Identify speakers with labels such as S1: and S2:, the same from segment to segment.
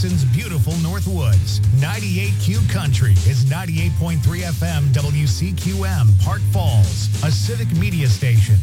S1: Wisconsin's beautiful Northwoods. 98Q Country is 98.3 FM WCQM, Park Falls, a civic media station.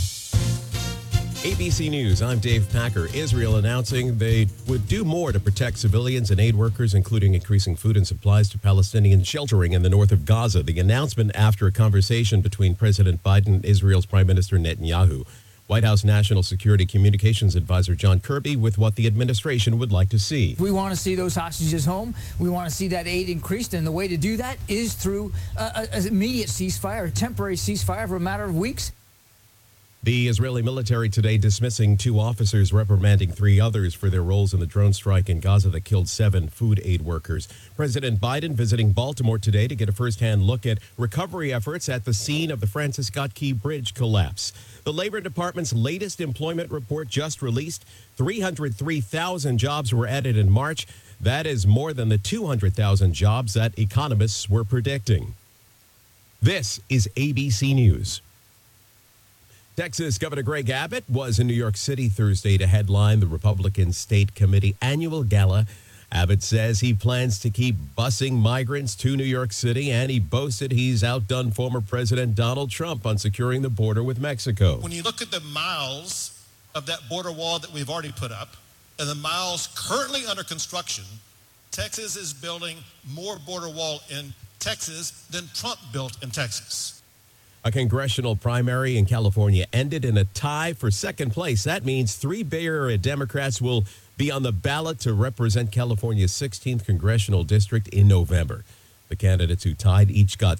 S2: ABC News, I'm Dave Packer. Israel announcing they would do more to protect civilians and aid workers, including increasing food and supplies to Palestinians sheltering in the north of Gaza. The announcement after a conversation between President Biden and Israel's Prime Minister Netanyahu. White House National Security Communications Advisor John Kirby with what the administration would like to see.
S3: We want to see those hostages home. We want to see that aid increased, and the way to do that is through an immediate ceasefire, a temporary ceasefire for a matter of weeks.
S2: The Israeli military today dismissing 2 officers, reprimanding 3 others for their roles in the drone strike in Gaza that killed 7 food aid workers. President Biden visiting Baltimore today to get a first-hand look at recovery efforts at the scene of the Francis Scott Key Bridge collapse. The Labor Department's latest employment report just released. 303,000 jobs were added in March. That is more than the 200,000 jobs that economists were predicting. This is ABC News. Texas Governor Greg Abbott was in New York City Thursday to headline the Republican State Committee annual gala. Abbott says he plans to keep busing migrants to New York City, and he boasted he's outdone former President Donald Trump on securing the border with Mexico.
S4: When you look at the miles of that border wall that we've already put up and the miles currently under construction, Texas is building more border wall in Texas than Trump built in Texas.
S2: A congressional primary in California ended in a tie for second place. That means 3 Bay Area Democrats will be on the ballot to represent California's 16th congressional district in November. The candidates who tied each got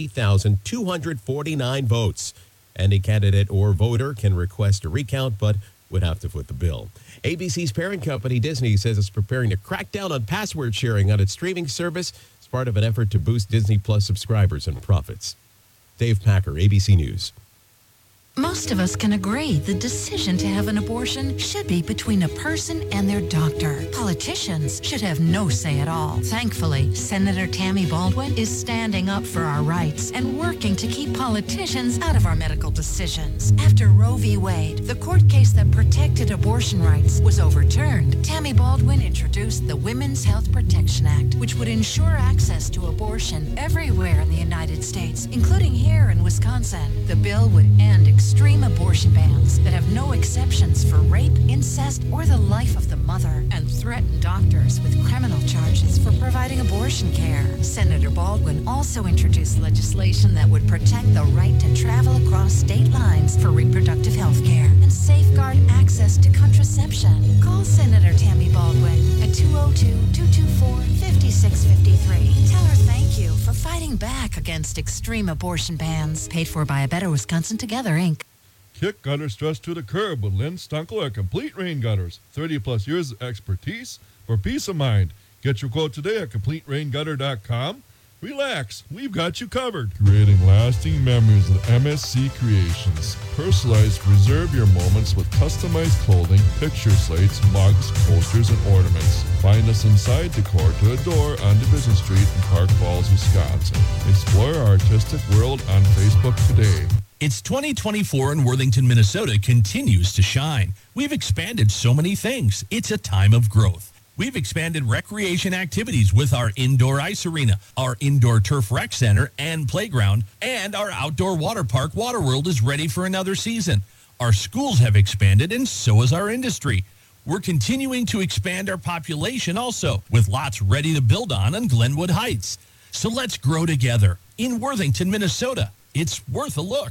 S2: 30,249 votes. Any candidate or voter can request a recount, but would have to foot the bill. ABC's parent company, Disney, says it's preparing to crack down on password sharing on its streaming service as part of an effort to boost Disney Plus subscribers and profits. Dave Packer, ABC News.
S5: Most of us can agree the decision to have an abortion should be between a person and their doctor. Politicians should have no say at all. Thankfully, Senator Tammy Baldwin is standing up for our rights and working to keep politicians out of our medical decisions. After Roe v. Wade, the court case that protected abortion rights, was overturned, Tammy Baldwin introduced the Women's Health Protection Act, which would ensure access to abortion everywhere in the United States, including here in Wisconsin. The bill would end extreme abortion bans that have no exceptions for rape, incest, or the life of the mother, and threaten doctors with criminal charges for providing abortion care. Senator Baldwin also introduced legislation that would protect the right to travel across state lines for reproductive health care and safeguard access to contraception. Call Senator Tammy Baldwin at 202-224-5653. Tell her thank you for fighting back against extreme abortion bans. Paid for by A Better Wisconsin Together, Inc.
S6: Kick gutter stress to the curb with Lynn Stunkel at Complete Rain Gutters. 30-plus years of expertise for peace of mind. Get your quote today at CompleteRainGutter.com. Relax, we've got you covered. Creating lasting memories with MSC Creations. Personalized, reserve your moments with customized clothing, picture slates, mugs, posters, and ornaments. Find us inside Decor to Adore on Division Street in Park Falls, Wisconsin. Explore our artistic world on Facebook today.
S7: It's 2024 and Worthington, Minnesota continues to shine. We've expanded so many things. It's a time of growth. We've expanded recreation activities with our indoor ice arena, our indoor turf rec center and playground, and our outdoor water park, Waterworld, is ready for another season. Our schools have expanded, and so has our industry. We're continuing to expand our population also, with lots ready to build on Glenwood Heights. So let's grow together in Worthington, Minnesota. It's worth a look.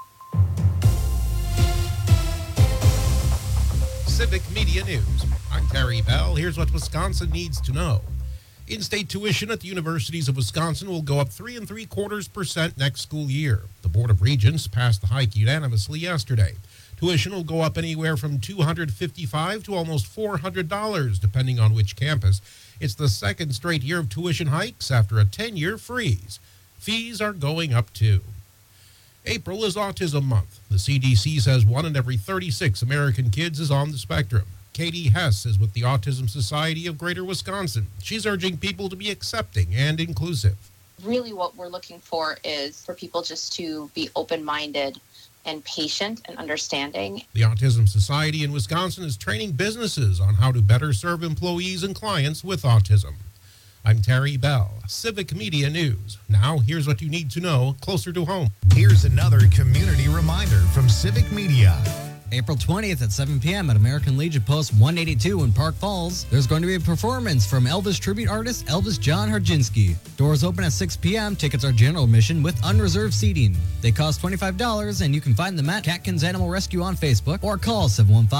S8: Civic Media News. I'm Terry Bell. Here's what Wisconsin needs to know. In-state tuition at the universities of Wisconsin will go up 3 3/4% next school year. The Board of Regents passed the hike unanimously yesterday. Tuition will go up anywhere from $255 to almost $400, depending on which campus. It's the second straight year of tuition hikes after a 10-year freeze. Fees are going up too. April is Autism Month. The CDC says 1 in every 36 American kids is on the spectrum. Katie Hess is with the Autism Society of Greater Wisconsin. She's urging people to be accepting and inclusive.
S9: Really what we're looking for is for people just to be open-minded and patient and understanding.
S8: The Autism Society in Wisconsin is training businesses on how to better serve employees and clients with autism. I'm Terry Bell, Civic Media News. Now, here's what you need to know closer to home.
S1: Here's another community reminder from Civic Media.
S10: April 20th at 7 p.m. at American Legion Post 182 in Park Falls, there's going to be a performance from Elvis tribute artist Elvis John Harginski. Doors open at 6 p.m. Tickets are general admission with unreserved seating. They cost $25, and you can find them at Catkins Animal Rescue on Facebook or call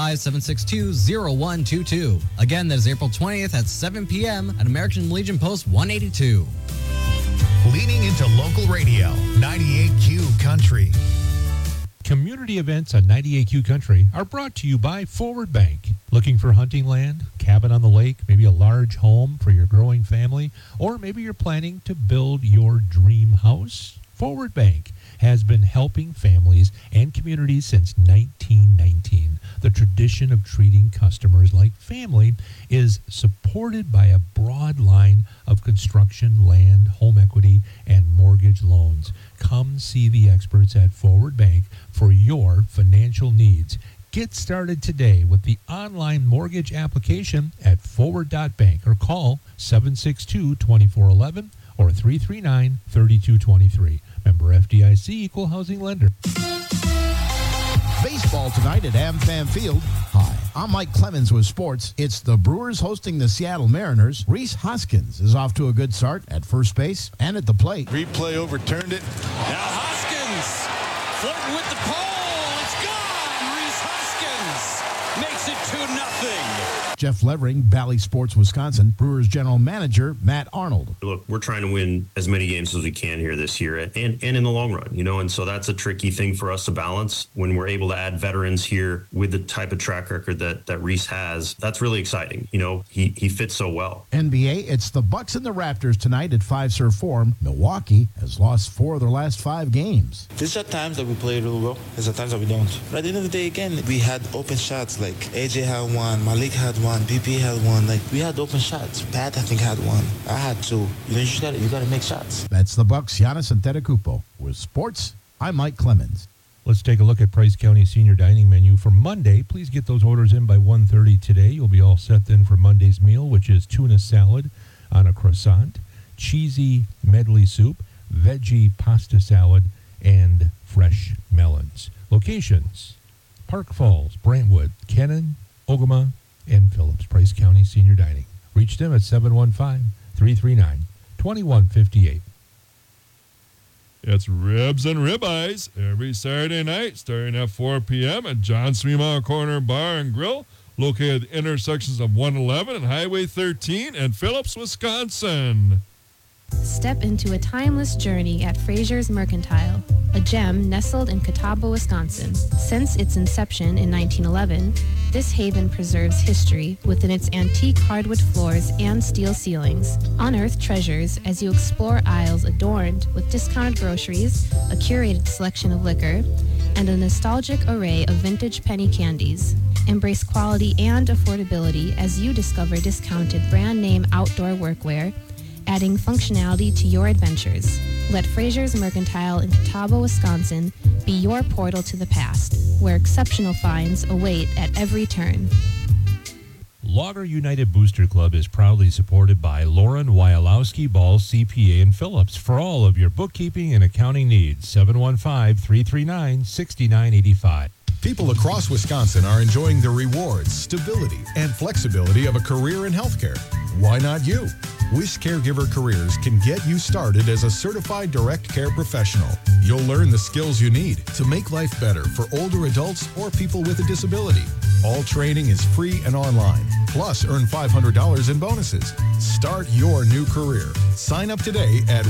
S10: 715-762-0122. Again, that is April 20th at 7 p.m. at American Legion Post 182.
S1: Leaning into local radio, 98Q Country.
S11: Community events on 98Q Country are brought to you by Forward Bank. Looking for hunting land, cabin on the lake, maybe a large home for your growing family, or maybe you're planning to build your dream house? Forward Bank has been helping families and communities since 1919. The tradition of treating customers like family is supported by a broad line of construction, land, home equity, and mortgage loans. Come see the experts at Forward Bank for your financial needs. Get started today with the online mortgage application at forward.bank or call 762-2411 or 339-3223. Member FDIC, Equal Housing Lender.
S12: Baseball tonight at AmFam Field. Hi, I'm Mike Clemens with sports. It's the Brewers hosting the Seattle Mariners. Rhys Hoskins is off to a good start at first base and at the plate.
S13: Replay overturned it.
S14: Now Hoskins flirting with the pole. It's gone. Rhys Hoskins makes it 2-0.
S12: Jeff Levering, Bally Sports Wisconsin. Brewers general manager Matt Arnold.
S15: Look, we're trying to win as many games as we can here this year and in the long run, and so that's a tricky thing for us to balance when we're able to add veterans here with the type of track record that Rhys has. That's really exciting. He fits so well.
S12: NBA, it's the Bucks and the Raptors tonight at Fiserv Forum. Milwaukee has lost 4 of their last 5 games.
S16: There's at times that we play really well. There's at times that we don't. But at the end of the day, again, we had open shots. Like AJ had one, Malik had one, BP had one. Like we had open shots. Pat, I think, had one. I had 2. You gotta make shots.
S12: That's the Bucks, Giannis Antetokounmpo. With sports, I'm Mike Clemens.
S11: Let's take a look at Price County Senior Dining menu for Monday. Please get those orders in by 1:30 today. You'll be all set then for Monday's meal, which is tuna salad on a croissant, cheesy medley soup, veggie pasta salad, and fresh melons. Locations: Park Falls, Brentwood, Kennon, Ogama, and Phillips. Price County Senior Dining. Reach them at 715-339-2158.
S6: It's Ribs and Ribeyes every Saturday night starting at 4 p.m. at John Sweema Corner Bar and Grill, located at the intersections of 111 and Highway 13 in Phillips, Wisconsin.
S17: Step into a timeless journey at Fraser's Mercantile, a gem nestled in Catawba, Wisconsin. Since its inception in 1911, this haven preserves history within its antique hardwood floors and steel ceilings. Unearth treasures as you explore aisles adorned with discounted groceries, a curated selection of liquor, and a nostalgic array of vintage penny candies. Embrace quality and affordability as you discover discounted brand name outdoor workwear, adding functionality to your adventures. Let Fraser's Mercantile in Catawba, Wisconsin be your portal to the past, where exceptional finds await at every turn.
S11: Logger United Booster Club is proudly supported by Lauren Wyalowski Ball CPA in Phillips for all of your bookkeeping and accounting needs. 715-339-6985.
S18: People across Wisconsin are enjoying the rewards, stability, and flexibility of a career in healthcare. Why not you? Wish Caregiver Careers can get you started as a certified direct care professional. You'll learn the skills you need to make life better for older adults or people with a disability. All training is free and online. Plus, earn $500 in bonuses. Start your new career. Sign up today at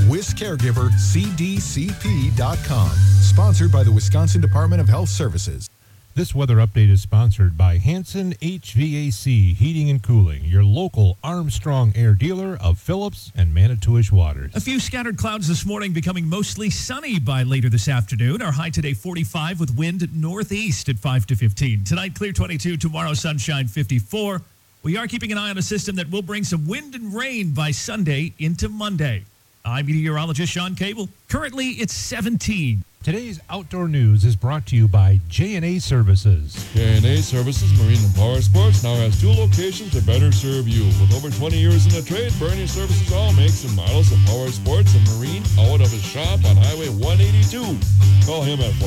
S18: WisCaregiverCDCP.com. Sponsored by the Wisconsin Department of Health Services.
S11: This weather update is sponsored by Hanson HVAC Heating and Cooling, your local Armstrong Air dealer of Phillips and Manitowish Waters.
S19: A few scattered clouds this morning, becoming mostly sunny by later this afternoon. Our high today 45 with wind northeast at 5 to 15. Tonight clear 22, tomorrow sunshine 54. We are keeping an eye on a system that will bring some wind and rain by Sunday into Monday. I'm meteorologist Sean Cable. Currently it's 17.
S11: Today's outdoor news is brought to you by J&A Services.
S6: J&A Services Marine and Power Sports now has 2 locations to better serve you. With over 20 years in the trade, Bernie services all makes and models of power sports and marine out of his shop on Highway 182. Call him at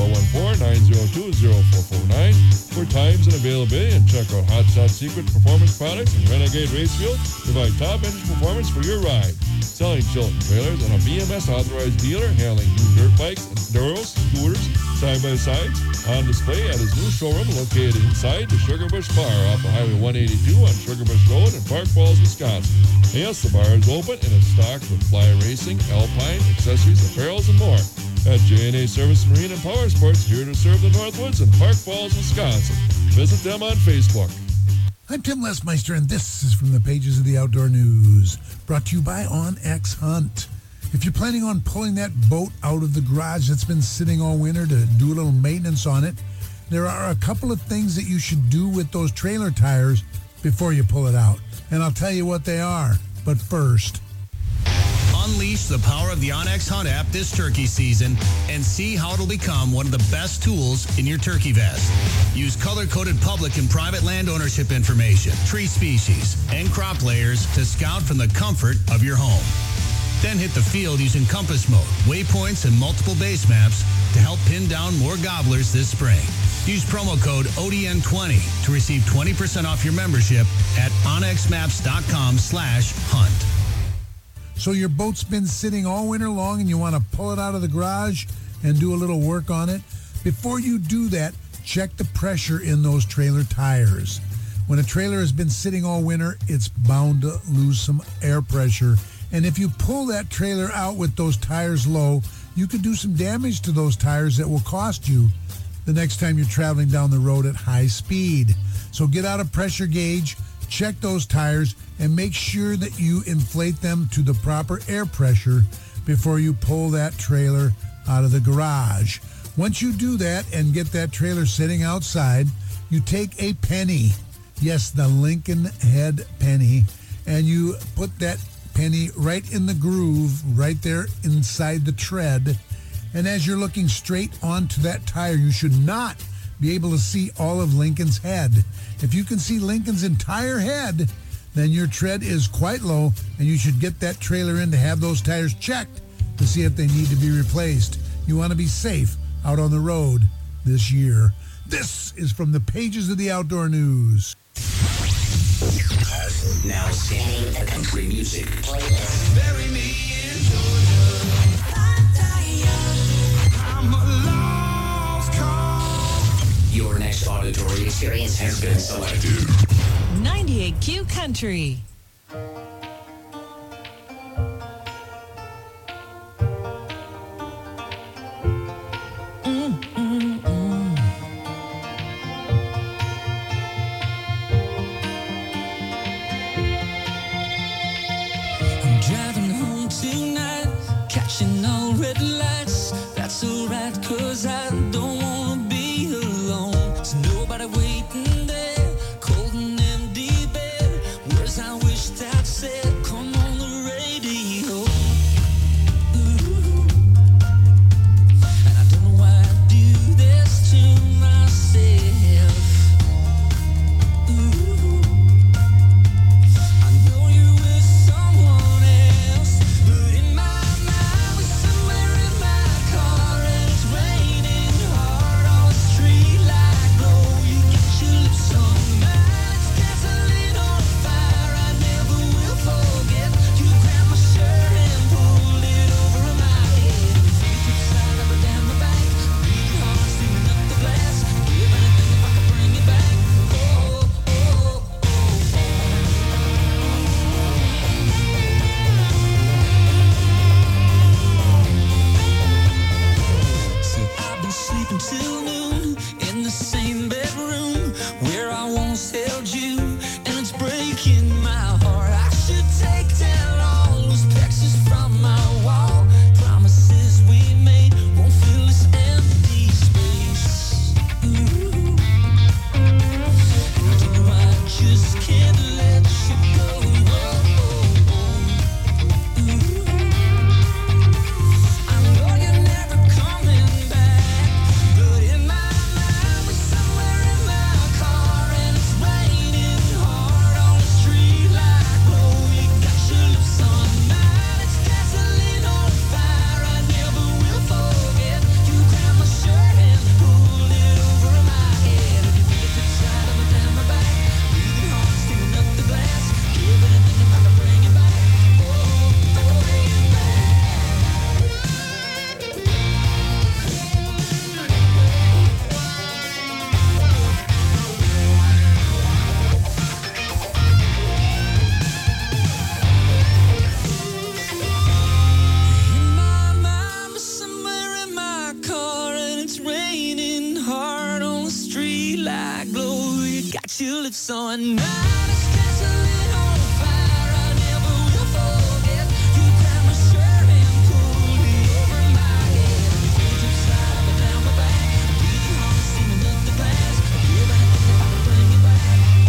S6: 414-902-0449 for times and availability, and check out Hot Shot Secret Performance Products and Renegade Race Fuel. Provide top engine performance for your ride. Selling Chilton trailers and a BMS authorized dealer, handling new dirt bikes, enduros, scooters, side-by-sides, on display at his new showroom located inside the Sugar Bush Bar off of Highway 182 on Sugar Bush Road in Park Falls, Wisconsin. Yes, the bar is open and is stocked with fly racing, alpine, accessories, apparels, and more. At J&A Service Marine and Power Sports, here to serve the Northwoods in Park Falls, Wisconsin. Visit them on Facebook.
S13: I'm Tim Lesmeister, and this is from the pages of the Outdoor News, brought to you by OnX Hunt. If you're planning on pulling that boat out of the garage that's been sitting all winter to do a little maintenance on it, there are a couple of things that you should do with those trailer tires before you pull it out. And I'll tell you what they are. But first,
S20: unleash the power of the OnX Hunt app this turkey season and see how it'll become one of the best tools in your turkey vest. Use color-coded public and private land ownership information, tree species, and crop layers to scout from the comfort of your home. Then hit the field using compass mode, waypoints, and multiple base maps to help pin down more gobblers this spring. Use promo code ODN20 to receive 20% off your membership at onxmaps.com/hunt.
S13: so your boat's been sitting all winter long and you want to pull it out of the garage and do a little work on it? Before you do that, check the pressure in those trailer tires. When a trailer has been sitting all winter, it's bound to lose some air pressure. And if you pull that trailer out with those tires low, you could do some damage to those tires that will cost you the next time you're traveling down the road at high speed. So get out a pressure gauge, check those tires, and make sure that you inflate them to the proper air pressure before you pull that trailer out of the garage. Once you do that and get that trailer sitting outside, you take a penny, yes, the Lincoln Head penny, and you put that penny right in the groove, right there inside the tread. And as you're looking straight onto that tire, you should not be able to see all of Lincoln's head. If you can see Lincoln's entire head, then your tread is quite low, and you should get that trailer in to have those tires checked to see if they need to be replaced. You want to be safe out on the road this year. This is from the pages of the Outdoor News.
S21: Now scanning the country music.
S14: Bury me in Georgia. I'm a lost cause.
S21: Your next auditory experience has been selected.
S22: 98Q Country.
S23: Driving home tonight, catching all red lights. That's alright, cause I don't wanna be alone. There's nobody waiting there, cold and empty bed. Words I wished I'd said, come on the radio. Ooh. And I don't know why I do this to myself. Ooh. I know you with someone else, but in my mind we're somewhere in my car and it's raining hard all let you live, so I know to stress a little fire. I never will forget. You tied my shirt and pulled it over my head. You took side up and down my back. Beat your heart, seeming up the glass. You're back if I can bring you back.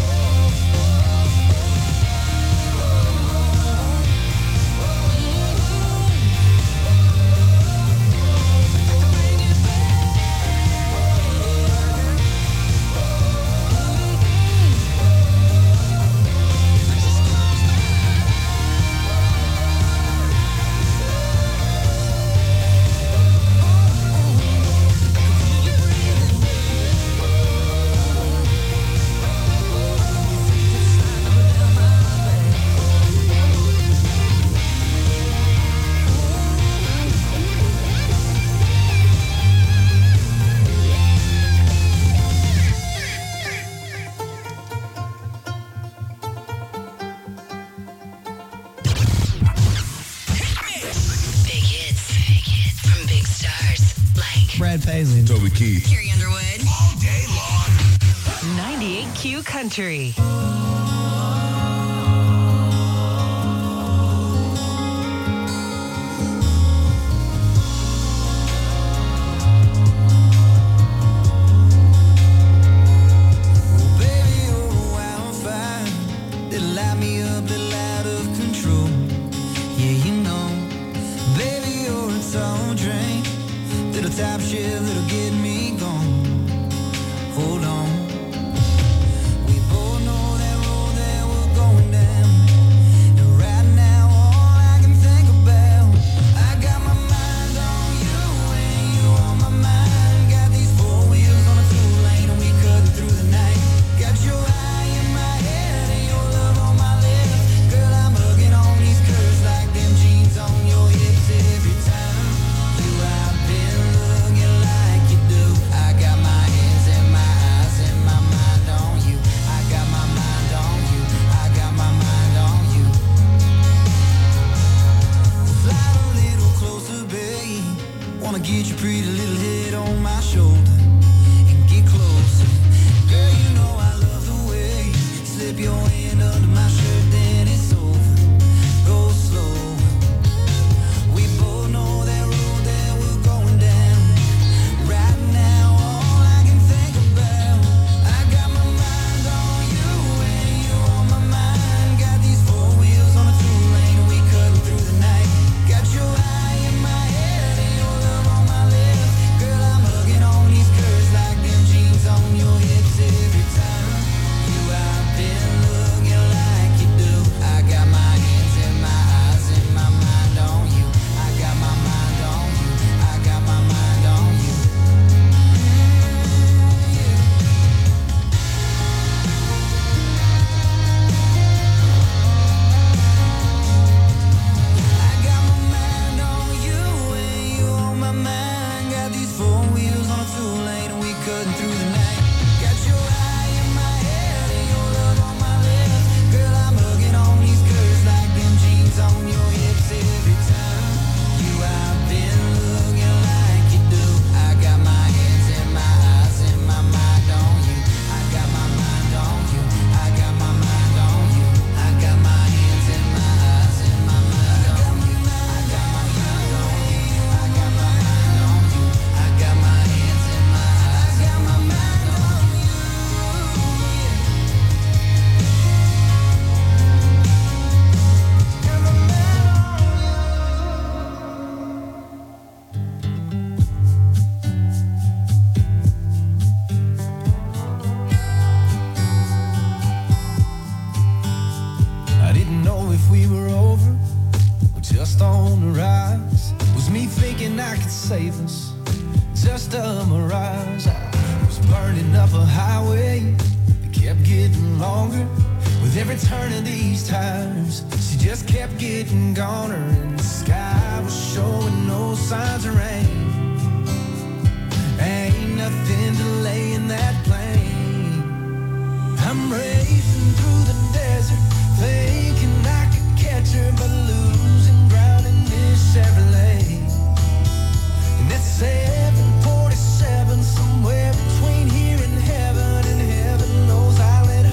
S10: Brad Paisley,
S2: Toby Keith,
S22: Carrie Underwood.
S2: all day long.
S22: 98Q Country.
S23: Top shit that'll get me gone. Hold on. We both know that road that we're going down. And right now, all I can think about, I got my mind on you and you on my mind. Got these four wheels on a two-lane and we cut through the night. Got your eye in my head and your love on my lips. Girl, I'm hugging on these curves like them jeans on your hips every time. You have been looking like you do. I got my hands and my eyes and my mind on you. I got my mind on you. I got my mind on you. Slide a little closer, babe. Wanna get your pretty little head on my shoulder and get closer. Girl, you know I love the way you slip your hand under my shirt, then it's over. Go slow. We both know that road that we're going down. Right now, all I can think about, I got my mind on you and you on my mind. Got these four wheels on a two-lane and we cutting through the night. Got your eye in my head and your love on my lips. Girl, I'm hugging on these curves like them jeans on your hips every time. You have been looking like you do. I got my hands and my eyes and my mind on you. I got my mind on you. I got my mind on you. I got my mind on you and you on my mind. Got these four wheels on a two-lane and we cutting through the night. Got your eye in my head and your love on my lips. Girl, I'm hugging on these curves like them jeans on your hips every time. You have been looking like you do. I got my hands and my eyes and my mind on you. I got my mind on you. I got my mind on you. I got my hands and my eyes and my mind on you. I got my mind on you. I got my mind on you. I got my hands and my eyes. I got my mind on you. I didn't know if we were over or just on the rise. Was me thinking I could save us? Just a mirage. I was burning up a highway that kept getting longer. With every turn of these tires, she just kept getting goner. And the sky was showing no signs of rain. Ain't nothing delaying that plane. I'm racing through the desert, thinking I could catch her, but losing ground in this Chevrolet. And it's 747 somewhere between here and heaven knows I let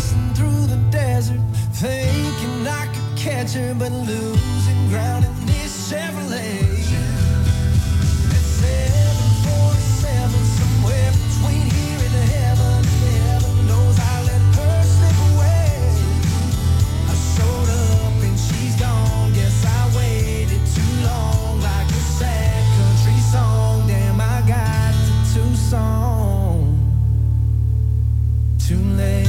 S23: racing through the desert, thinking I could catch her, but losing ground in this Chevrolet. At 747, somewhere between here and heaven knows I let her slip away. I showed up and she's gone. Guess I waited too long, like a sad country song. Damn, I got to Tucson too late.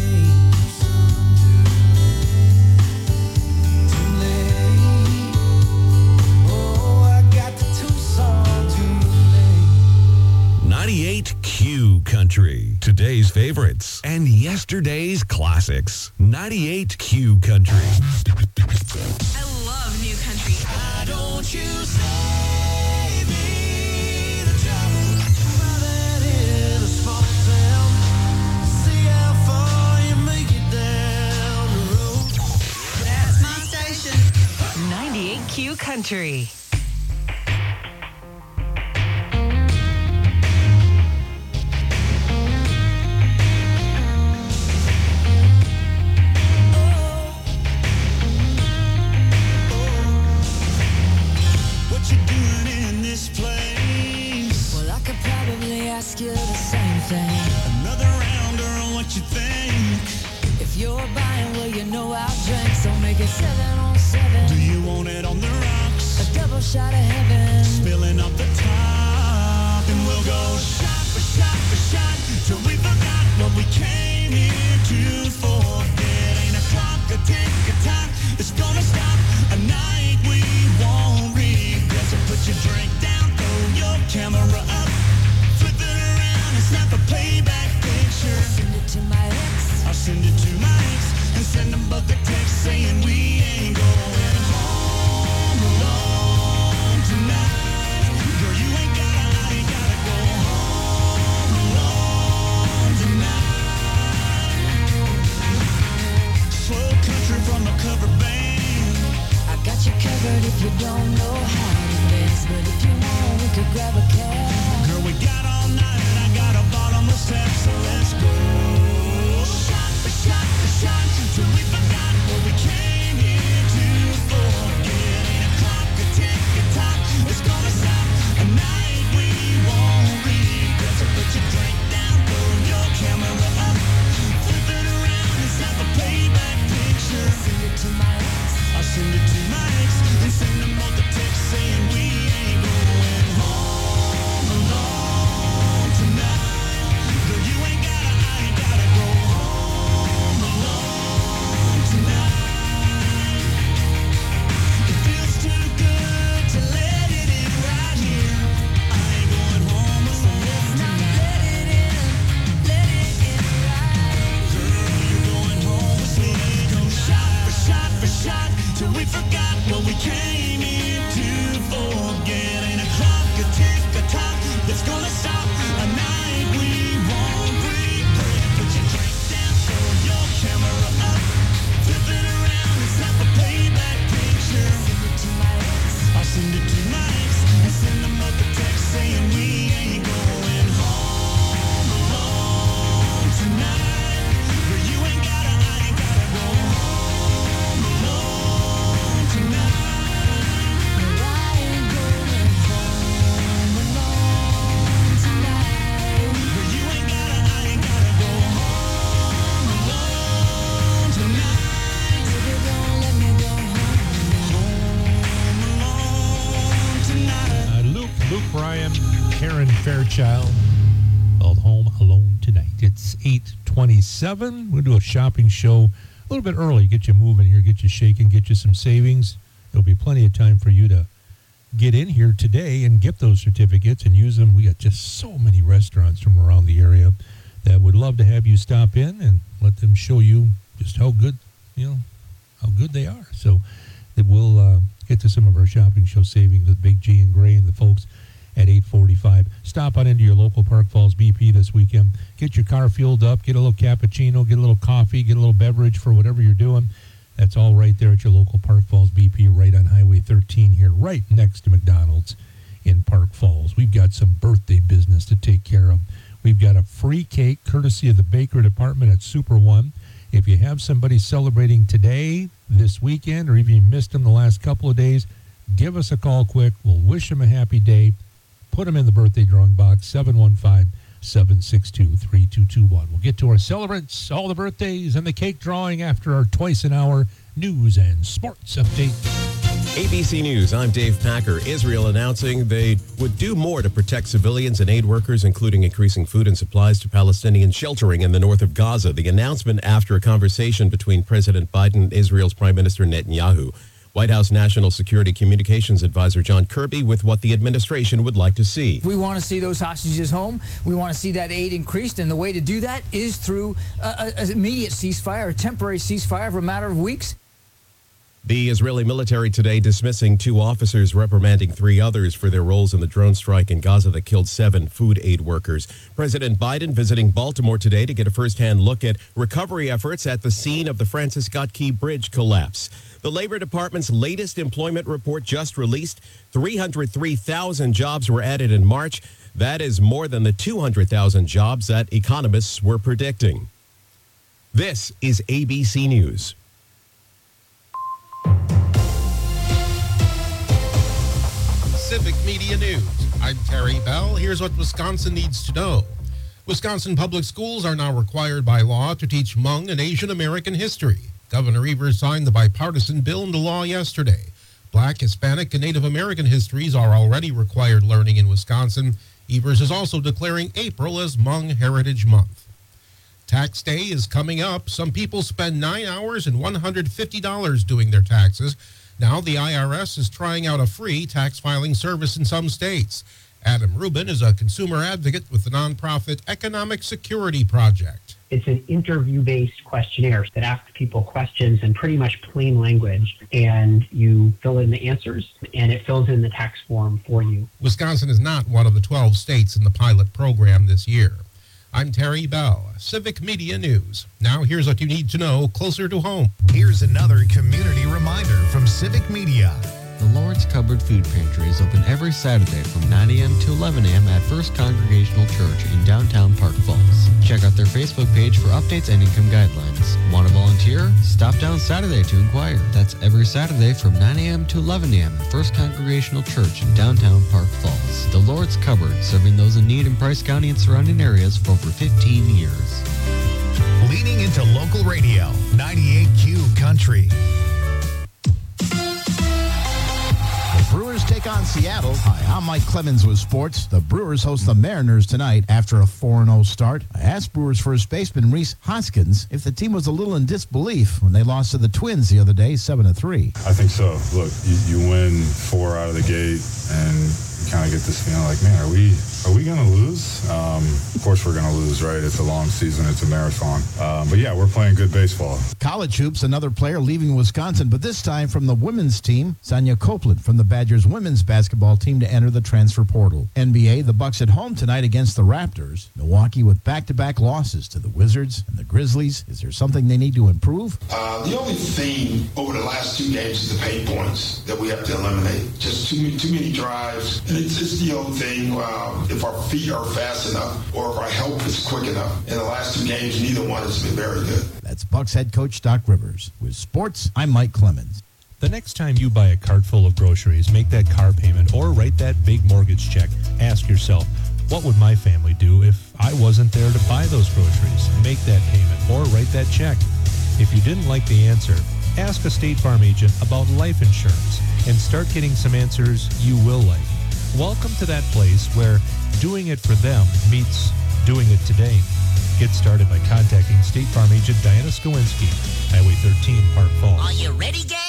S23: Too late. Oh, I got to Tucson too late.
S3: 98 Q Country. Today's favorites and yesterday's classics. 98 Q Country.
S22: I love new country.
S23: Why don't you save me the trouble? That is a small town. See how far you make it down the road.
S22: That's my station. 98Q Country.
S23: What you doing in this place? Well, I could probably ask you the same thing. Another round, girl, what you think? If you're buying, well, you know I'll drink. So make it 7 on 7. Do you want it on the rocks? A double shot of heaven. Spilling up the top. And we'll go shot for shot for shot till we forgot what we came here to forget. Ain't a clock, a tick, a tock. It's gonna stop a night we won't regret. So put your drink down, throw your camera up, flip it around and snap a playback picture. Send it to my ex. I'll send it to my ex and send them both a text saying we ain't going home alone tonight. Girl, you ain't gotta, I ain't gotta go home alone tonight. Slow country from a cover band. I got you covered if you don't know how to dance, but if you want, we could grab a cab. Girl, we got all night. I got a bottomless tap, so let's go. Shot for shot for shot till we forgot what we came here to forget. Ain't a clock, a tick, a tock. It's gonna stop a night we won't regret. So put your drink down, throw your camera up, flip it around and snap a playback picture. Send it to my ex. I'll send it to my ex and send them both a text saying we ain't going home alone tonight. Girl, you ain't gotta, I ain't gotta go home alone tonight. It feels too good to let it in right here. I ain't going home alone tonight. Let it in right. Girl, you're going home with me. Go shot for shot for shot till we forgot what we came here to forget. Ain't a clock, a tick, a tock that's gonna stop a night we won't regret. Put your drink down, throw your camera up, flip it around and snap a playback picture. Send it to my ex. I'll send it to my ex and send them up a text saying we ain't going home alone tonight. Girl, you ain't gotta, I ain't gotta go home alone tonight. No, I ain't going home alone tonight. Girl, you ain't gotta, I ain't gotta go home alone tonight. Baby, don't let me go home alone tonight.
S11: Luke Bryan, Karen Fairchild, called Home Alone Tonight. It's 8:27. We'll do a shopping show a little bit early, get you moving here, get you shaking, get you some savings. There'll be plenty of time for you to get in here today and get those certificates and use them. We got just so many restaurants from around the area that would love to have you stop in and let them show you just how good, how good they are. So that we'll get to some of our shopping show savings with Big G and Gray and the folks at 8:45. Stop on into your local Park Falls BP this weekend. Get your car fueled up, get a little cappuccino, get a little coffee, get a little beverage for whatever you're doing. That's all right there at your local Park Falls BP right on Highway 13 here, right next to McDonald's in Park Falls. We've got some birthday business to take care of. We've got a free cake courtesy of the Baker Department at Super One. If you have somebody celebrating today, this weekend, or even you missed them the last couple of days, give us a call quick. We'll wish them a happy day. Put them in the birthday drawing box, 715-762-3221. We'll get to our celebrants, all the birthdays, and the cake drawing after our twice-an-hour news and sports update.
S4: ABC News, I'm Dave Packer. Israel announcing they would do more to protect civilians and aid workers, including increasing food and supplies to Palestinians sheltering in the north of Gaza. The announcement after a conversation between President Biden and Israel's Prime Minister Netanyahu. White House National Security Communications Advisor John Kirby with what the administration would like to see.
S5: We want to see those hostages home. We want to see that aid increased, and the way to do that is through an immediate ceasefire, a temporary ceasefire for a matter of weeks.
S4: The Israeli military today dismissing 2 officers, reprimanding 3 others for their roles in the drone strike in Gaza that killed 7 food aid workers. President Biden visiting Baltimore today to get a first-hand look at recovery efforts at the scene of the Francis Scott Key Bridge collapse. The Labor Department's latest employment report just released. 303,000 jobs were added in March. That is more than the 200,000 jobs that economists were predicting. This is ABC News.
S8: Civic Media News. I'm Terry Bell. Here's what Wisconsin needs to know. Wisconsin public schools are now required by law to teach Hmong and Asian American history. Governor Evers signed the bipartisan bill into law yesterday. Black, Hispanic, and Native American histories are already required learning in Wisconsin. Evers is also declaring April as Hmong Heritage Month. Tax day is coming up. Some people spend 9 hours and $150 doing their taxes. Now the IRS is trying out a free tax filing service in some states. Adam Rubin is a consumer advocate with the nonprofit Economic Security Project.
S7: It's an interview-based questionnaire that asks people questions in pretty much plain language, and you fill in the answers, and it fills in the tax form for you.
S8: Wisconsin is not one of the 12 states in the pilot program this year. I'm Terry Bell, Civic Media News. Now here's what you need to know closer to home.
S1: Here's another community reminder from Civic Media.
S10: The Lord's Cupboard Food Pantry is open every Saturday from 9 a.m. to 11 a.m. at First Congregational Church in downtown Park Falls. Check out their Facebook page for updates and income guidelines. Want to volunteer? Stop down Saturday to inquire. That's every Saturday from 9 a.m. to 11 a.m. at First Congregational Church in downtown Park Falls. The Lord's Cupboard, serving those in need in Price County and surrounding areas for over 15 years.
S1: Leaning into local radio, 98Q Country.
S12: Brewers take on Seattle. Hi, I'm Mike Clemens with sports. The Brewers host the Mariners tonight after a 4-0 start. I asked Brewers first baseman Reese Hoskins if the team was a little in disbelief when they lost to the Twins the other day, 7-3.
S24: I think so. Look, you win 4 out of the gate, and you kind of get this feeling like, man, are we going to lose? Of course we're going to lose, right? It's a long season. It's a marathon. But yeah, we're playing good baseball.
S12: College hoops, another player leaving Wisconsin, but this time from the women's team, Sonia Copeland from the Badgers women's basketball team to enter the transfer portal. NBA, the Bucks at home tonight against the Raptors. Milwaukee with back-to-back losses to the Wizards and the Grizzlies. Is there something they need to improve?
S2: The only thing over the last 2 games is the paint points that we have to eliminate. Just too many drives. And it's the old thing, if our feet are fast enough or if our help is quick enough. In the last 2 games, neither one has been very good.
S12: That's Bucks head coach Doc Rivers. With sports, I'm Mike Clemens.
S11: The next time you buy a cart full of groceries, make that car payment, or write that big mortgage check, ask yourself, what would my family do if I wasn't there to buy those groceries? Make that payment or write that check. If you didn't like the answer, ask a State Farm agent about life insurance and start getting some answers you will like. Welcome to that place where doing it for them meets doing it today. Get started by contacting State Farm agent Diana Skowinski, Highway 13, Park Falls.
S25: Are you ready, gang?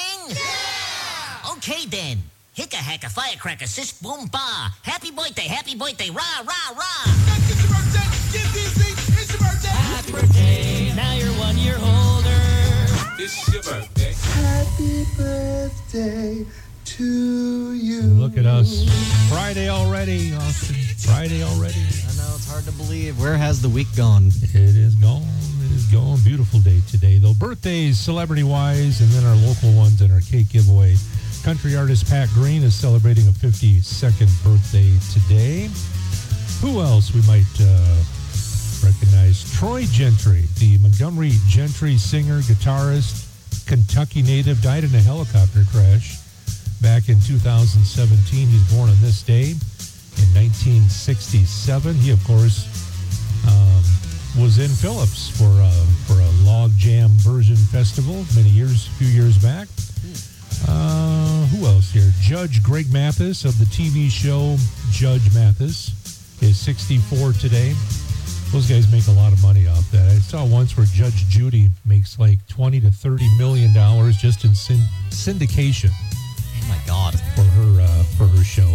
S25: Yeah! Okay, then. Hicka hacka firecracker, sis boom ba. Happy birthday, rah, rah, rah.
S23: It's your birthday. Give these things. It's your birthday. Happy birthday. Now you're 1 year older.
S21: It's your birthday.
S23: Happy birthday to you.
S11: Look at us. Friday already, Austin. Friday already.
S10: I know, it's hard to believe. Where has the week gone?
S11: It is gone. It is gone. Beautiful day today, though. Birthdays, celebrity-wise, and then our local ones and our cake giveaway. Country artist Pat Green is celebrating a 52nd birthday today. Who else we might recognize? Troy Roy Gentry, the Montgomery Gentry singer, guitarist, Kentucky native, died in a helicopter crash back in 2017. He's born on this day in 1967. He, of course, was in Phillips for a log jam version festival a few years back. Who else here? Judge Greg Mathis of the TV show Judge Mathis is 64 today. Those guys make a lot of money off that. I saw once where Judge Judy makes like $20 to $30 million just in syndication.
S10: Oh my God!
S11: For her show.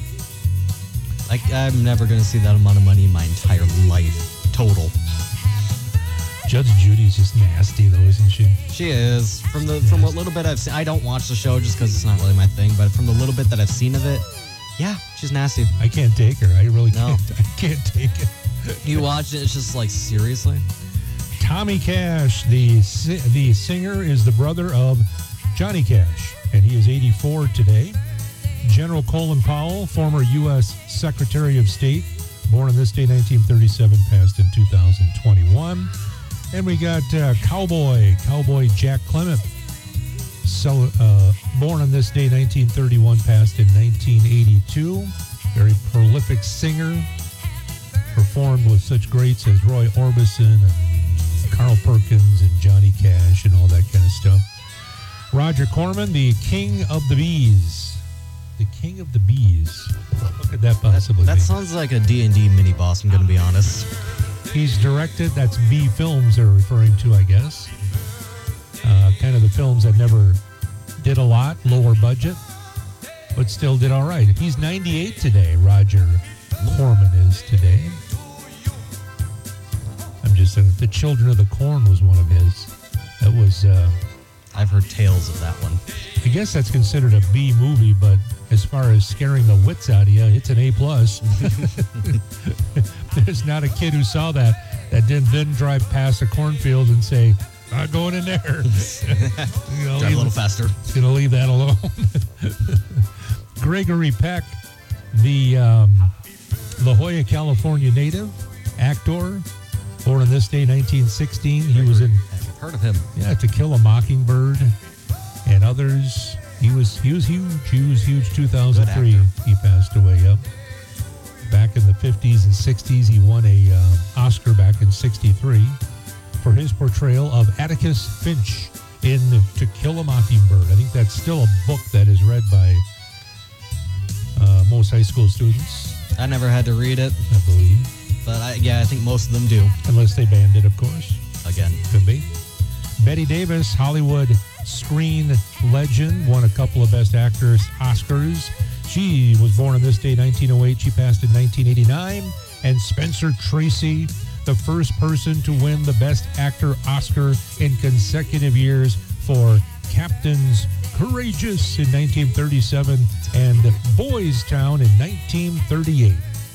S10: I'm never going to see that amount of money in my entire life, total.
S11: Judge Judy's just nasty, though, isn't she?
S10: She is. From what little bit I've seen, I don't watch the show just because it's not really my thing. But from the little bit that I've seen of it, yeah, she's nasty.
S11: I can't take her. I really can't. I can't take it.
S10: You watch it, it's just like, seriously?
S11: Tommy Cash, the singer, is the brother of Johnny Cash, and he is 84 today. General Colin Powell, former U.S. Secretary of State, born on this day, 1937, passed in 2021. And we got Cowboy Jack Clement, born on this day, 1931, passed in 1982. Very prolific singer, performed with such greats as Roy Orbison and Carl Perkins and Johnny Cash and all that kind of stuff. Roger Corman, the King of the Bees. The King of the Bees. What could that possibly be?
S10: That sounds like a D&D mini-boss, I'm going to be honest.
S11: He's directed, that's B Films they're referring to, I guess. Kind of the films that never did a lot, lower budget, but still did all right. He's 98 today, Roger Corman is today. I'm just saying, The Children of the Corn was one of his. That was...
S10: I've heard tales of that one.
S11: I guess that's considered a B movie, but as far as scaring the wits out of you, it's an A+. There's not a kid who saw that didn't then drive past a cornfield and say, not going in there.
S10: Drive a little faster.
S11: Going to leave that alone. Gregory Peck, the La Jolla, California native, actor, born on this day, 1916. He was in...
S10: I've heard of him.
S11: Yeah, To Kill a Mockingbird and others. He was huge. He was huge. 2003, he passed away. Yep. Back in the 50s and 60s, he won a Oscar back in 63 for his portrayal of Atticus Finch in To Kill a Mockingbird. I think that's still a book that is read by most high school students.
S10: I never had to read it.
S11: I believe.
S10: But I think most of them do.
S11: Unless they banned it, of course.
S10: Again.
S11: Could be. Betty Davis, Hollywood screen legend, won a couple of Best Actress Oscars. She was born on this day, 1908. She passed in 1989. And Spencer Tracy, the first person to win the Best Actor Oscar in consecutive years for Captains Courageous in 1937 and Boys Town in 1938.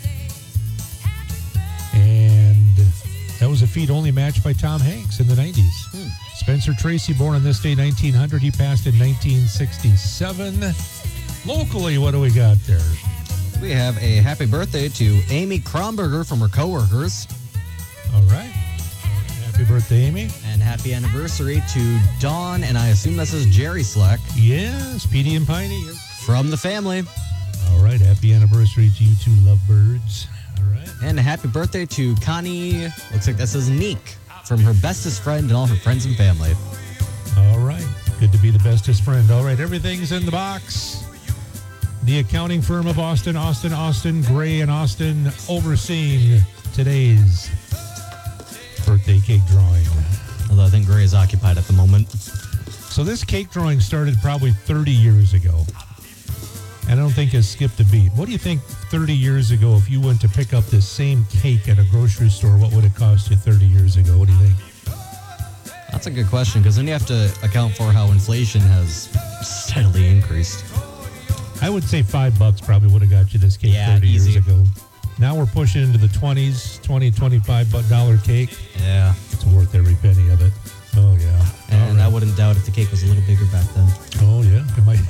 S11: And that was a feat only matched by Tom Hanks in the 90s. Spencer Tracy, born on this day, 1900. He passed in 1967. Locally, what do we got there?
S10: We have a happy birthday to Amy Kronberger from her coworkers.
S11: All right. Happy birthday, Amy.
S10: And happy anniversary to Dawn, and I assume this is Jerry Slack.
S11: Yes, Petey and Piney.
S10: From the family.
S11: All right, happy anniversary to you two lovebirds. All right.
S10: And a happy birthday to Connie, looks like that says Neek, from her bestest friend and all her friends and family.
S11: All right. Good to be the bestest friend. All right, everything's in the box. The accounting firm of Austin, Gray and Austin, overseeing today's birthday cake drawing.
S10: Although I think Gray is occupied at the moment.
S11: So this cake drawing started probably 30 years ago. And I don't think it's skipped a beat. What do you think 30 years ago, if you went to pick up this same cake at a grocery store, what would it cost you 30 years ago? What do you think?
S10: That's a good question, because then you have to account for how inflation has steadily increased.
S11: I would say $5 probably would have got you this cake 30 years ago. Now we're pushing into the 20s, $20, $25 cake.
S10: Yeah.
S11: It's worth every penny of it. Oh, yeah.
S10: And I wouldn't doubt if the cake was a little bigger back then.
S11: Oh, yeah. It might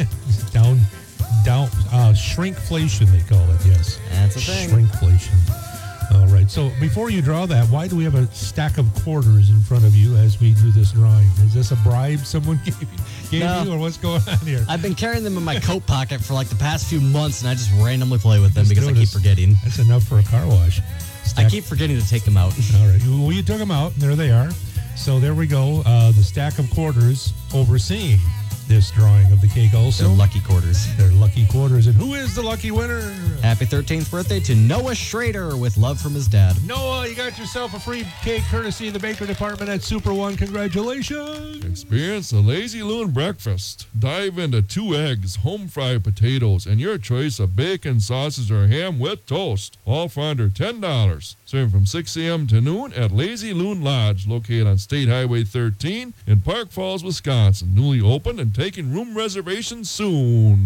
S11: shrinkflation, they call it, yes.
S10: That's a thing.
S11: Shrinkflation. All right. So before you draw that, why do we have a stack of quarters in front of you as we do this drawing? Is this a bribe someone gave you, or what's going on here?
S10: I've been carrying them in my coat pocket for like the past few months, and I just randomly play with them because I keep forgetting.
S11: That's enough for a car wash.
S10: I keep forgetting to take them out.
S11: All right. Well, you took them out, and there they are. So there we go. The stack of quarters overseeing this drawing of the cake also.
S10: They're lucky quarters.
S11: They're lucky quarters. And who is the lucky winner?
S10: Happy 13th birthday to Noah Schrader with love from his dad.
S11: Noah, you got yourself a free cake courtesy of the baker department at Super One. Congratulations.
S6: Experience the Lazy Loon breakfast. Dive into 2 eggs, home fried potatoes, and your choice of bacon, sausage, or ham with toast. All for under $10. Serving from 6 a.m. to noon at Lazy Loon Lodge, located on State Highway 13 in Park Falls, Wisconsin. Newly opened and taking room reservations soon.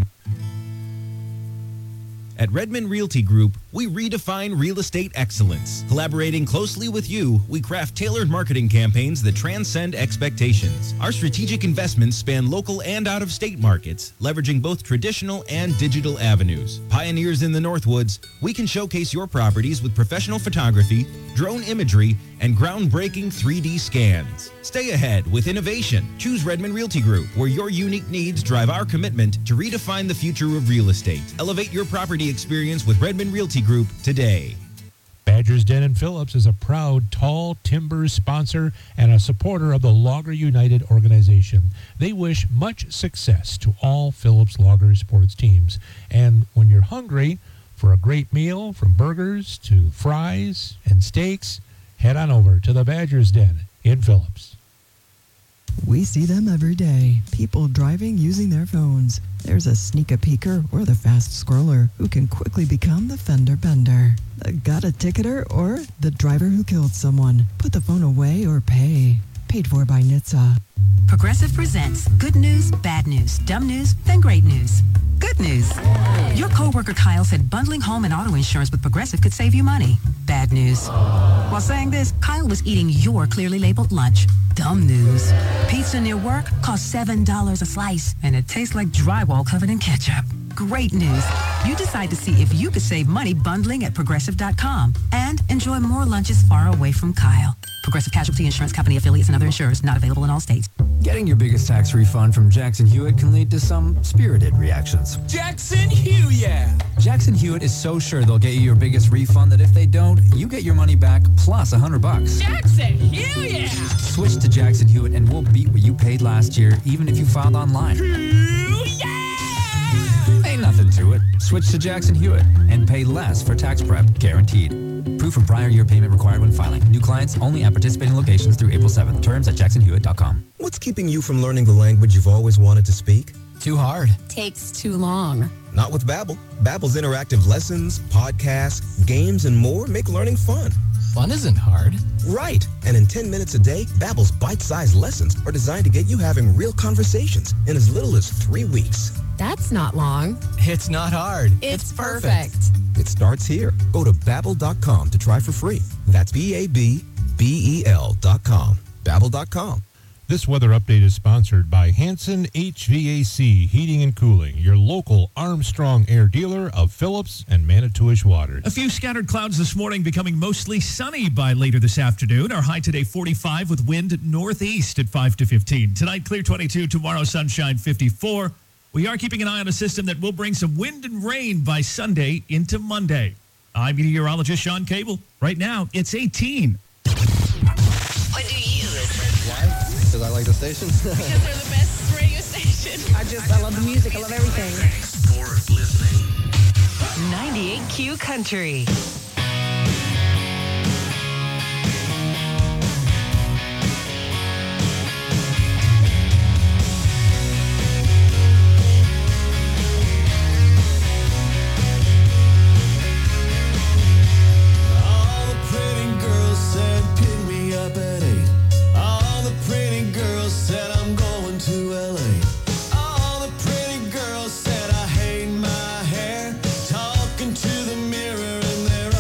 S9: At Redmond Realty Group, we redefine real estate excellence. Collaborating closely with you, we craft tailored marketing campaigns that transcend expectations. Our strategic investments span local and out-of-state markets, leveraging both traditional and digital avenues. Pioneers in the Northwoods, we can showcase your properties with professional photography, drone imagery, and groundbreaking 3D scans. Stay ahead with innovation. Choose Redmond Realty Group, where your unique needs drive our commitment to redefine the future of real estate. Elevate your property experience with Redmond Realty Group today.
S11: Badger's Den in Phillips is a proud Tall Timbers sponsor and a supporter of the Logger United organization. They wish much success to all Phillips Logger sports teams. And when you're hungry for a great meal, from burgers to fries and steaks, head on over to the Badger's Den in Phillips.
S15: We see them every day. People driving using their phones. There's a sneak-a-peeker or the fast scroller who can quickly become the fender bender. The got a ticketer or the driver who killed someone. Put the phone away or pay. Paid for by NHTSA.
S16: Progressive presents good news, bad news, dumb news, then great news. Good news. Your coworker Kyle said bundling home and auto insurance with Progressive could save you money. Bad news. While saying this, Kyle was eating your clearly labeled lunch. Dumb news. Pizza near work costs $7 a slice, and it tastes like drywall covered in ketchup. Great news. You decide to see if you could save money bundling at Progressive.com and enjoy more lunches far away from Kyle. Progressive Casualty Insurance Company affiliates and other insurers not available in all states.
S17: Getting your biggest tax refund from Jackson Hewitt can lead to some spirited reactions.
S18: Jackson Hewitt!
S17: Jackson Hewitt is so sure they'll get you your biggest refund that if they don't, you get your money back plus $100.
S18: Jackson Hewitt!
S17: Switch to Jackson Hewitt and we'll beat what you paid last year, even if you filed online. Ain't nothing to it. Switch to Jackson Hewitt and pay less for tax prep, guaranteed. Proof of prior year payment required when filing. New clients only at participating locations through April 7th. Terms at jacksonhewitt.com.
S26: What's keeping you from learning the language you've always wanted to speak?
S17: Too hard.
S27: Takes too long.
S26: Not with Babbel. Babbel's interactive lessons, podcasts, games, and more make learning fun.
S17: Fun isn't hard.
S26: Right. And in 10 minutes a day, Babbel's bite-sized lessons are designed to get you having real conversations in as little as 3 weeks.
S27: That's not long.
S17: It's not hard.
S27: It's perfect.
S26: It starts here. Go to Babbel.com to try for free. That's Babbel.com. Babbel.com.
S11: This weather update is sponsored by Hanson HVAC Heating and Cooling, your local Armstrong Air dealer of Phillips and Manitowish Water.
S19: A few scattered clouds this morning, becoming mostly sunny by later this afternoon. Our high today 45 with wind northeast at 5 to 15. Tonight clear 22, tomorrow sunshine 54. We are keeping an eye on a system that will bring some wind and rain by Sunday into Monday. I'm meteorologist Sean Cable. Right now, it's 18.
S22: What do you listen?
S17: Why? Because I like the station.
S22: Because they're the best radio station. I love the music. I love everything. Thanks for listening. 98Q Country.
S28: Talking to the mirror in their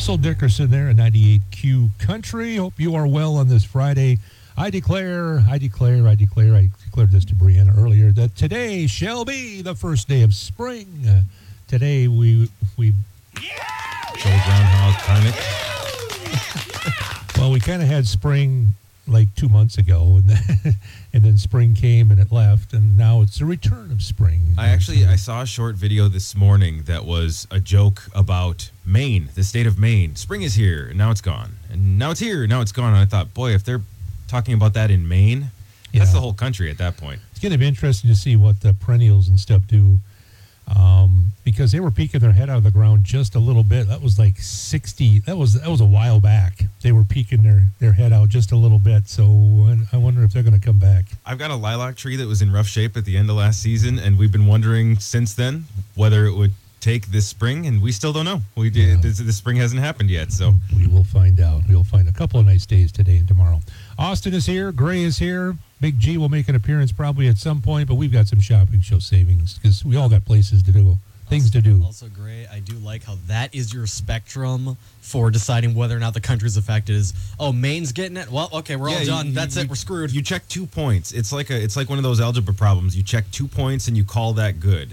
S11: Russell Dickerson there at 98Q Country. Hope you are well on this Friday. I declare this to Brianna earlier, that today shall be the first day of spring. Today we
S9: Joel Groundhog Karmic.
S11: Well, we kind of had spring like 2 months ago, and then spring came and it left, and now it's the return of spring.
S9: I saw a short video this morning that was a joke about Maine, the state of Maine. Spring is here, and now it's gone. And now it's here, now it's gone. And I thought, boy, if they're talking about that in Maine, that's the whole country at that point.
S11: It's going to be interesting to see what the perennials and stuff do, because they were peeking their head out of the ground just a little bit. That was like 60. That was a while back. They were peeking their head out just a little bit. So I wonder if they're going to come back.
S9: I've got a lilac tree that was in rough shape at the end of last season, and we've been wondering since then whether it would take this spring, and we still don't know. The spring hasn't happened yet, so
S11: we will find out. We'll find a couple of nice days today and tomorrow. Austin is here. Gray is here. Big G will make an appearance probably at some point, but we've got some shopping show savings because we all got places to do, things to do.
S10: Also, Gray, I do like how that is your spectrum for deciding whether or not the country's affected. Is Maine's getting it? Well, okay, we're all done. That's it. We're screwed.
S9: You check 2 points. It's like one of those algebra problems. You check 2 points and you call that good.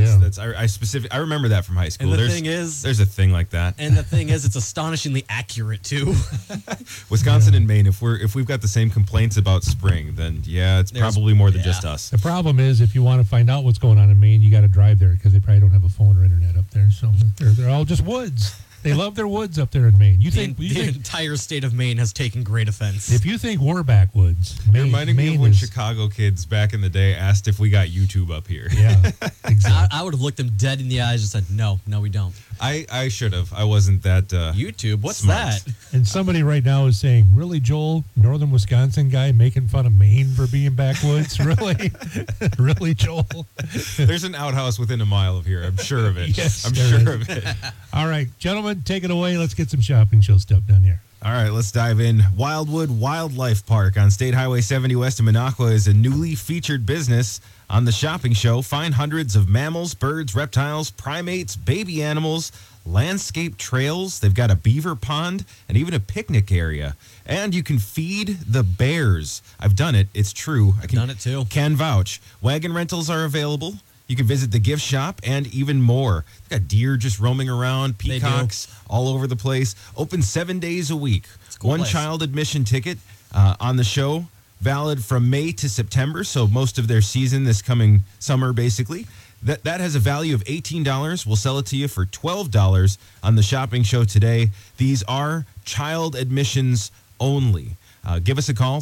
S9: I remember that from high school.
S10: And the thing is,
S9: there's a thing like that.
S10: And the thing is, it's astonishingly accurate too.
S9: Wisconsin and Maine. If we've got the same complaints about spring, then it's probably more than just us.
S11: The problem is, if you want to find out what's going on in Maine, you got to drive there because they probably don't have a phone or internet up there. So they're all just woods. They love their woods up there in Maine.
S10: The entire state of Maine has taken great offense.
S11: If you think we're backwoods,
S9: You're reminding me of when Chicago kids back in the day asked if we got YouTube up here.
S11: Yeah, exactly.
S10: I would have looked them dead in the eyes and said, no, we don't.
S9: I should have. I wasn't that
S10: YouTube? What's
S9: smart.
S10: that?
S11: And somebody right now is saying, really, Joel, northern Wisconsin guy making fun of Maine for being backwoods? Really? Really, Joel?
S9: There's an outhouse within a mile of here. I'm sure of it.
S11: Yes,
S9: I'm sure of it.
S11: All right, gentlemen, take it away. Let's get some shopping show stuff done here.
S9: All right, let's dive in. Wildwood Wildlife Park on State Highway 70 west of Minocqua is a newly featured business on the shopping show. Find hundreds of mammals, birds, reptiles, primates, baby animals, landscape trails. They've got a beaver pond and even a picnic area. And you can feed the bears. I've done it. It's true.
S10: I've done it too.
S9: Can vouch. Wagon rentals are available. You can visit the gift shop and even more. They've got deer just roaming around, peacocks all over the place. Open 7 days a week. One
S10: place.
S9: Child admission ticket on the show, valid from May to September, so most of their season this coming summer, basically. That has a value of $18. We'll sell it to you for $12 on the shopping show today. These are child admissions only. Give us a call,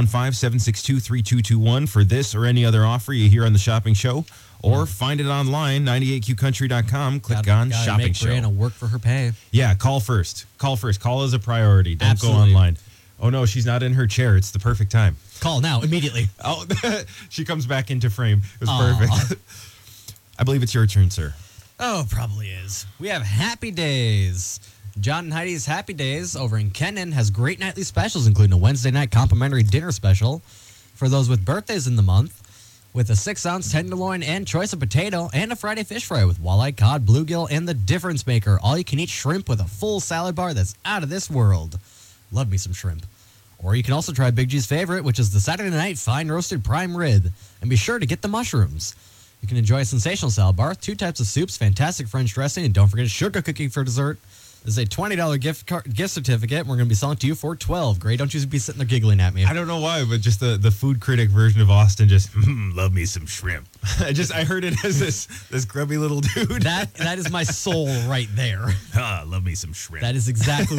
S9: 715-762-3221 for this or any other offer you hear on the shopping show. Or find it online, 98qcountry.com. Click on shopping show.
S10: Brianna work for her pay.
S9: Yeah, call first. Call as a priority. Don't
S10: Absolutely.
S9: Go online. Oh, no, she's not in her chair. It's the perfect time.
S10: Call now, immediately.
S9: Oh, she comes back into frame. It was perfect. I believe it's your turn, sir.
S10: Oh, probably is. We have Happy Days. John and Heidi's Happy Days over in Kennan has great nightly specials, including a Wednesday night complimentary dinner special for those with birthdays in the month, with a 6-ounce tenderloin and choice of potato, and a Friday fish fry with walleye, cod, bluegill, and the Difference Maker. All-you-can-eat shrimp with a full salad bar that's out of this world. Love me some shrimp. Or you can also try Big G's favorite, which is the Saturday night fine roasted prime rib. And be sure to get the mushrooms. You can enjoy a sensational salad bar, 2 types of soups, fantastic French dressing, and don't forget a sugar cookie for dessert. This is a $20 gift certificate, and we're going to be selling to you for $12. Gray, don't you be sitting there giggling at me.
S9: I don't know why, but just the food critic version of Austin just, love me some shrimp. I heard it as this grubby little dude.
S10: That is my soul right there.
S9: Love me some shrimp.
S10: That is exactly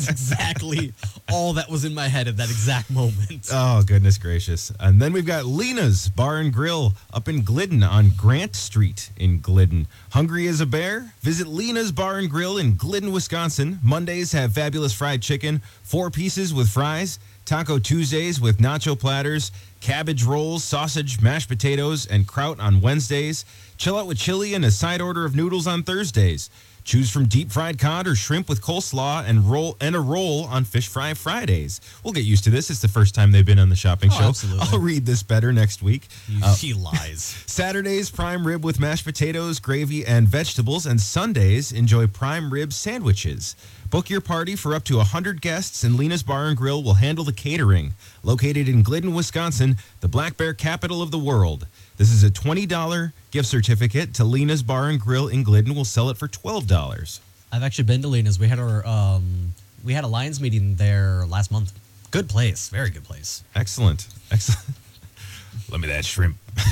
S10: all that was in my head at that exact moment.
S9: Oh, goodness gracious. And then we've got Lena's Bar and Grill up in Glidden on Grant Street in Glidden. Hungry as a bear? Visit Lena's Bar and Grill in Glidden, Wisconsin. Mondays have fabulous fried chicken, 4 pieces with fries. Taco Tuesdays with nacho platters, cabbage rolls, sausage, mashed potatoes, and kraut on Wednesdays. Chill out with chili and a side order of noodles on Thursdays. Choose from deep fried cod or shrimp with coleslaw and a roll on Fish Fry Fridays. We'll get used to this. It's the first time they've been on the shopping show.
S10: Absolutely.
S9: I'll read this better next week.
S10: He lies.
S9: Saturdays, prime rib with mashed potatoes, gravy, and vegetables. And Sundays, enjoy prime rib sandwiches. Book your party for up to 100 guests, and Lena's Bar and Grill will handle the catering. Located in Glidden, Wisconsin, the Black Bear capital of the world. This is a $20 gift certificate to Lena's Bar and Grill in Glidden. We'll sell it for $12.
S10: I've actually been to Lena's. We had a Lions meeting there last month. Good place. Very good place.
S9: Excellent. Let me that shrimp.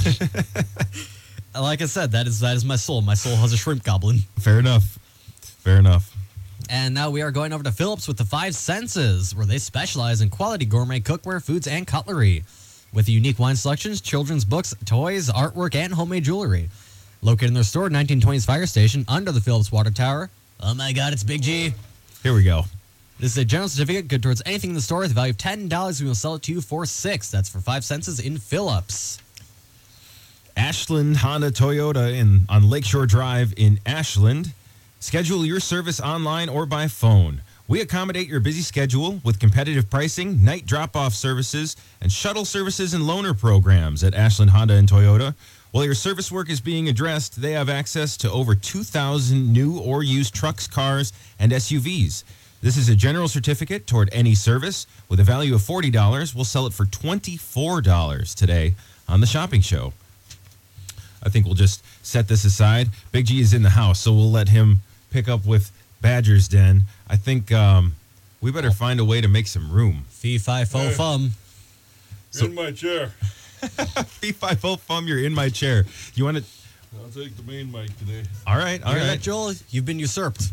S10: Like I said, that is my soul. My soul has a shrimp goblin.
S9: Fair enough.
S10: And now we are going over to Phillips with the Five Senses, where they specialize in quality gourmet cookware, foods, and cutlery. With unique wine selections, children's books, toys, artwork, and homemade jewelry. Located in their store at 1920s Fire Station under the Phillips Water Tower. Oh my God, it's Big G.
S9: Here we go.
S10: This is a general certificate good towards anything in the store with a value of $10. We will sell it to you for $6. That's for 5 Senses in Phillips.
S9: Ashland Honda Toyota on Lakeshore Drive in Ashland. Schedule your service online or by phone. We accommodate your busy schedule with competitive pricing, night drop-off services, and shuttle services and loaner programs at Ashland Honda and Toyota. While your service work is being addressed, they have access to over 2,000 new or used trucks, cars, and SUVs. This is a general certificate toward any service with a value of $40. We'll sell it for $24 today on the shopping show. I think we'll just set this aside. Big G is in the house, so we'll let him pick up with Badger's Den. I think we better find a way to make some room.
S10: Fee, fi, fo, fum.
S6: You're in my chair.
S9: Fee, fi, fo, fum, you're in my chair. You want to...
S6: I'll take the main mic today.
S9: All right.
S10: That, Joel? You've been usurped.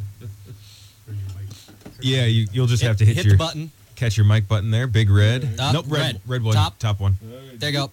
S9: Yeah, you'll just have to hit
S10: the button.
S9: Catch your mic button there. Big red.
S10: Nope,
S9: red one. Top one.
S10: There you go.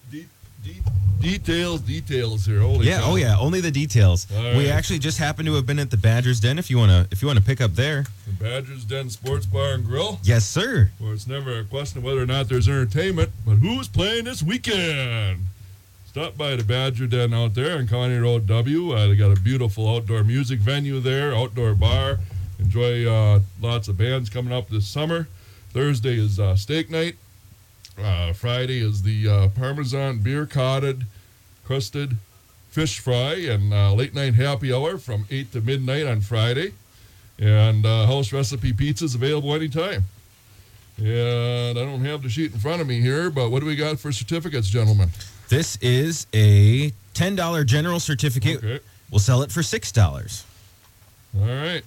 S6: Details here. Holy cow.
S9: Only the details.
S6: All
S9: We
S6: right.
S9: actually just happen to have been at the Badger's Den. If you wanna pick up there.
S6: The Badger's Den Sports Bar and Grill.
S9: Yes, sir.
S6: Well, it's never a question of whether or not there's entertainment, but who's playing this weekend? Stop by the Badger Den out there on County Road W. They got a beautiful outdoor music venue there, outdoor bar. Enjoy lots of bands coming up this summer. Thursday is steak night. Friday is the Parmesan beer crusted fish fry and late night happy hour from 8 to midnight on Friday. And house recipe pizzas available anytime. And I don't have the sheet in front of me here, but what do we got for certificates, gentlemen?
S9: This is a $10 general certificate.
S6: Okay.
S9: We'll sell it for $6.
S6: All right.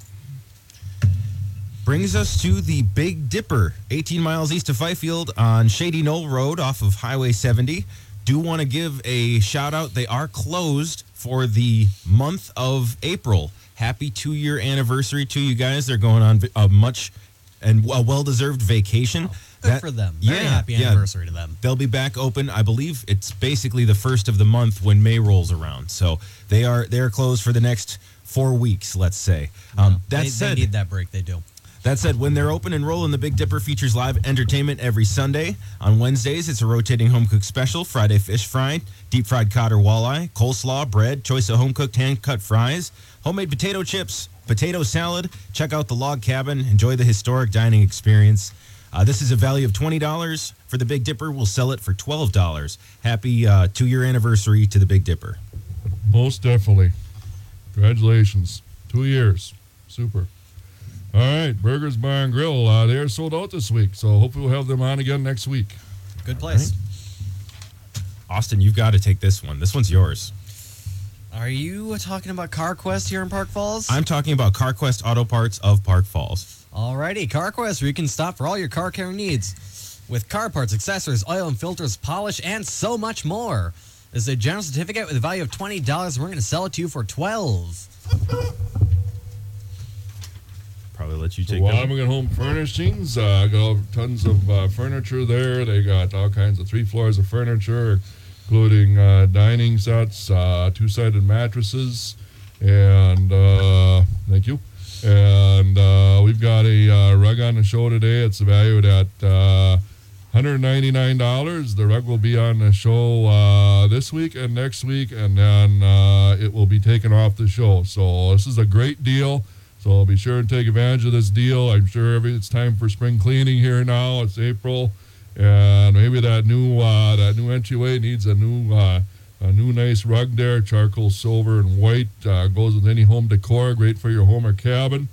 S9: Brings us to the Big Dipper, 18 miles east of Fifield on Shady Knoll Road off of Highway 70. Do want to give a shout out. They are closed for the month of April. Happy 2-year anniversary to you guys. They're going on a much and a well-deserved vacation.
S10: Good for them. Very happy anniversary to them.
S9: They'll be back open. I believe it's basically the first of the month when May rolls around. So they are closed for the next 4 weeks, let's say.
S10: They need that break. They do.
S9: That said, when they're open and rolling, the Big Dipper features live entertainment every Sunday. On Wednesdays, it's a rotating home-cooked special, Friday fish fry, deep-fried cod or walleye, coleslaw, bread, choice of home-cooked hand-cut fries, homemade potato chips, potato salad. Check out the Log Cabin. Enjoy the historic dining experience. This is a value of $20 for the Big Dipper. We'll sell it for $12. Happy 2-year anniversary to the Big Dipper.
S6: Most definitely. Congratulations. 2 years. Super. All right, Burgers Bar and Grill. They are sold out this week, so hopefully we'll have them on again next week.
S10: Good place.
S9: Right. Austin, you've got to take this one. This one's yours.
S10: Are you talking about CarQuest here in Park Falls?
S9: I'm talking about CarQuest Auto Parts of Park Falls.
S10: Alrighty, CarQuest, where you can stop for all your car care needs. With car parts, accessories, oil and filters, polish, and so much more. This is a general certificate with a value of $20. We're going to sell it to you for $12.
S9: Probably let you take
S6: Wyoming Home Furnishings. Got tons of furniture there. They got all kinds of 3 floors of furniture, including dining sets, 2-sided mattresses, and thank you. And we've got a rug on the show today. It's valued at $199. The rug will be on the show this week and next week, and then it will be taken off the show. So this is a great deal. So be sure and take advantage of this deal. I'm sure it's time for spring cleaning here now. It's April, and maybe that new entryway needs a new nice rug there. Charcoal, silver, and white goes with any home decor. Great for your home or cabin.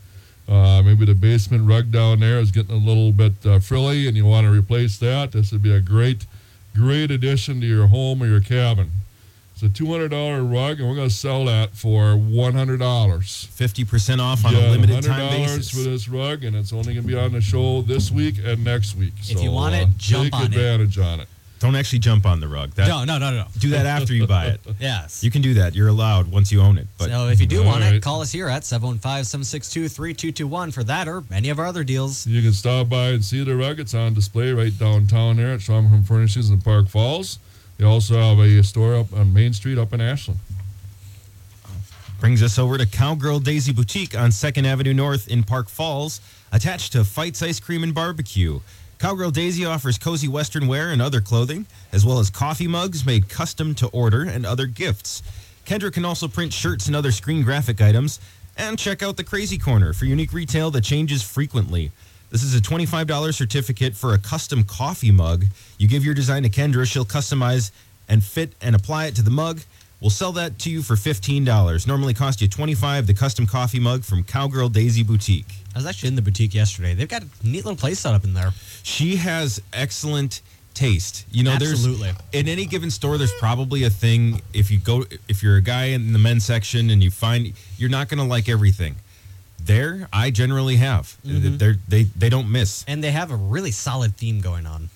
S6: Maybe the basement rug down there is getting a little bit frilly and you want to replace that. This would be a great addition to your home or your cabin. It's a $200 rug, and we're going to sell that for $100.
S9: 50% off on a limited time basis.
S6: $100 for this rug, and it's only going to be on the show this week and next week.
S10: If you want it, jump on it.
S6: Take advantage on it.
S9: Don't actually jump on the rug.
S10: No.
S9: Do that after you buy it.
S10: Yes.
S9: You can do that. You're allowed once you own it. But
S10: So if you do want it, call us here at 715-762-3221 for that or any of our other deals.
S6: You can stop by and see the rug. It's on display right downtown there at Schwammerham Furnishings in Park Falls. They also have a store up on Main Street up in Ashland.
S9: Brings us over to Cowgirl Daisy Boutique on 2nd Avenue North in Park Falls, attached to Fights Ice Cream and Barbecue. Cowgirl Daisy offers cozy Western wear and other clothing, as well as coffee mugs made custom to order and other gifts. Kendra can also print shirts and other screen graphic items. And check out the Crazy Corner for unique retail that changes frequently. This is a $25 certificate for a custom coffee mug. You give your design to Kendra, she'll customize and fit and apply it to the mug. We'll sell that to you for $15. Normally cost you $25, the custom coffee mug from Cowgirl Daisy Boutique.
S10: I was actually in the boutique yesterday. They've got a neat little place set up in there.
S9: She has excellent taste. You know,
S10: Absolutely.
S9: In any given store, there's probably a thing. If you're a guy in the men's section and you find you're not going to like everything, there I generally have.
S10: Mm-hmm.
S9: They don't miss,
S10: and they have a really solid theme going on.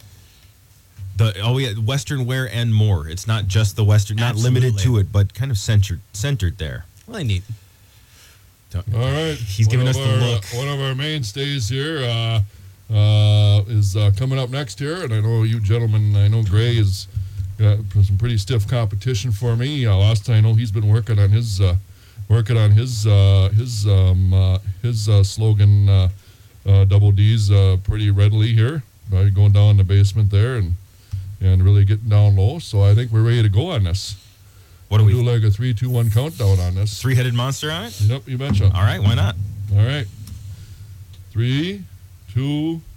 S9: Western wear and more. It's not just the Western, not limited to it, but kind of centered there.
S10: Really neat.
S6: All right.
S9: He's giving us the look.
S6: One of our mainstays here is coming up next here, and I know you gentlemen, I know Gray has got some pretty stiff competition for me. Last time I know he's been working on his slogan, Double D's, pretty readily here. Going down in the basement there and really getting down low. So I think we're ready to go on this.
S9: What do we
S6: do? Like a 3, 2, 1 countdown on this.
S9: Three-headed monster on it?
S6: Yep, you betcha.
S9: All right, why not?
S6: All right. 3, 2,